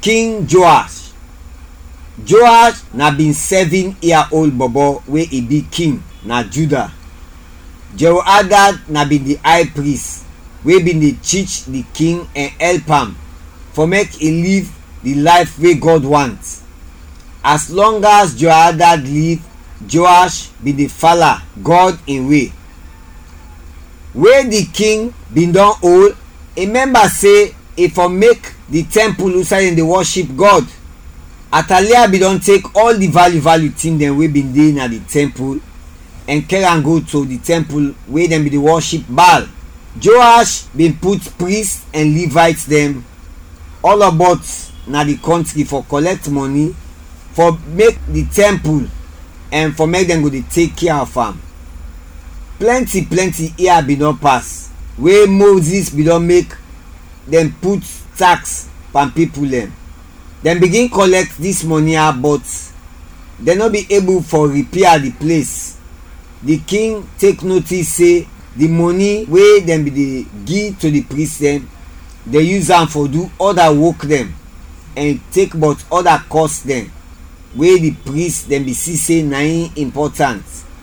King Joash. Joash na been 7-year-old bobo wey e be king na Judah. Jehoiada na been the high priest wey been dey teach the king and help am for make e live the life wey God want. As long as Jehoiada live, Joash been dey follow God in way. Wey the king been don old, a member say e for make the temple outside in dey worship God. Athaliah bin don take all the value thing dem wey been dey na the temple and carry am go to the temple wey dem bin dey worship Baal. Joash bin put priests and Levites dem all about na the country for collect money for make the temple and for make dem go dey take care of am. Plenty year bin don pass wey Moses bin don make dem put tax from people dem. Dem begin collect this money but dem no be able for repair the place. The king take notice say the money wey dem bin dey give to the priest dem, dey use am for do other work dem and take but other cost dem wey the priest dem be see say na im important.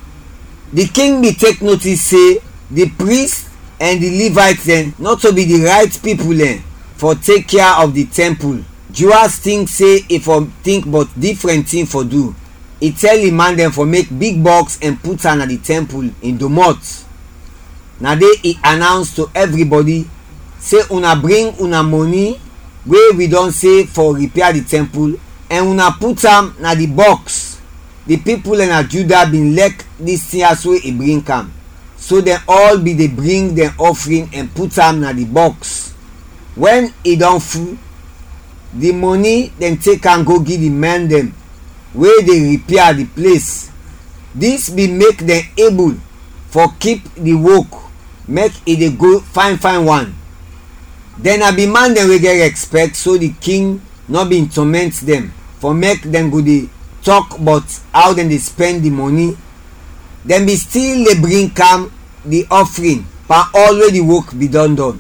The king be take notice say the priest and the Levites dem not to be the right people dem for take care of the temple. Joash think say e for think but different thing for do. He tell the man dem for make big box and put am at the temple in Domot. Na dey he announce to everybody say una bring una money wey we don say for repair the temple and una put am na the box. The people in Judah been like this thing as wey e bring am, so dem all be dey bring dem offering and put am na the box. When e don full, the money dem take am go give the men dem wey dey repair the place. This be make dem able for keep the work, make e dey go fine one. Then na be man dem wey get respect, so the king no bin torment dem for make dem go dey talk about how dem dey spend the money. Dem be still dey bring am the offering for all wey the work be done.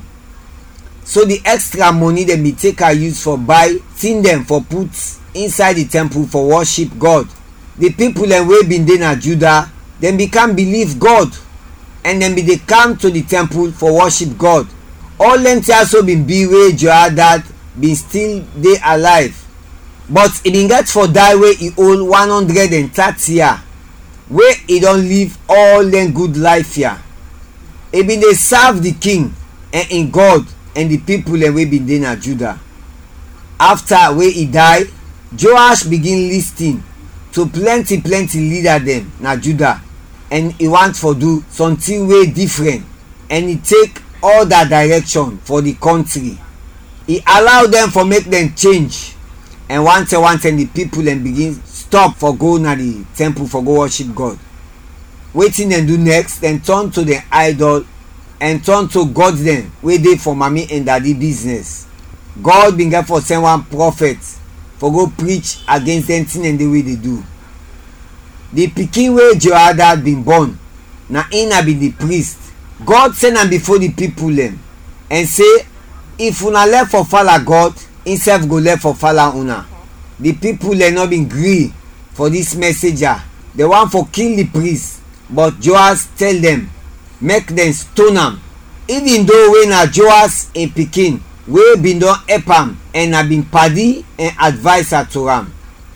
So the extra money dem be take am use for buy thing dem for put inside the temple for worship God. The people dem wey been dey na Judah, dem become believe God and dem be dey come to the temple for worship God. All dem also been be wey Jehoiada been still dey alive, but e bin get for die wey e old 130 years, wey e don live all dem good life here. E bin dey serve the king and in God and the people dem wey been dey na Judah. After wey e die, Joash begin listing to plenty leader dem na Judah, and he want for do something wey different and he take all that direction for the country. He allow them for make them change, and one time the people dem begin stop for go na the temple for go worship God. Wetin dem do next? Dem turn to the idol and turn to God dem wey dey for mommy and daddy business. God bin get for send one prophet for go preach against them thing and the way they do. The pikin wey Jehoiada been born, na him be the priest. God send am before the people dem and say if una left for follow God, himself go left for follow una. The people dem no been gree for this messenger. They want for kill the priest, but Joash tell them make them stone am, even though wey na Joash im pikin wey been don help am and na been padi and adviser to am.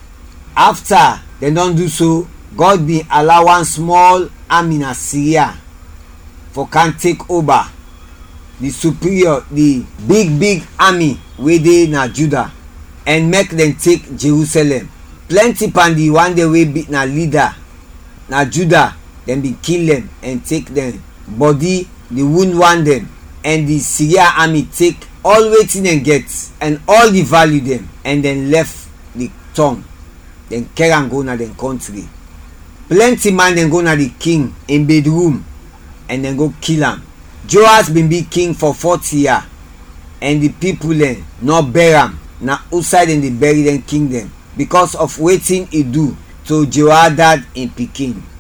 After dem don do so, God bin allow one small army na Syria for can take over the superior, the big army wey dey na Judah and make dem take Jerusalem. Plenty pandi one day wey be na leader na Judah, dem be kill them and take them body, the wound one dem, and the Syria army take all wetin dem get and all the value dem and then left the town. Dem carry am go na dem country. Plenty man dem go na the king in bedroom and dem go kill am. Joash been be king for 40 years and the people dem no bury am. Na outside dem dey bury dem king dem because of wetin he do to Jehoiada in pikin.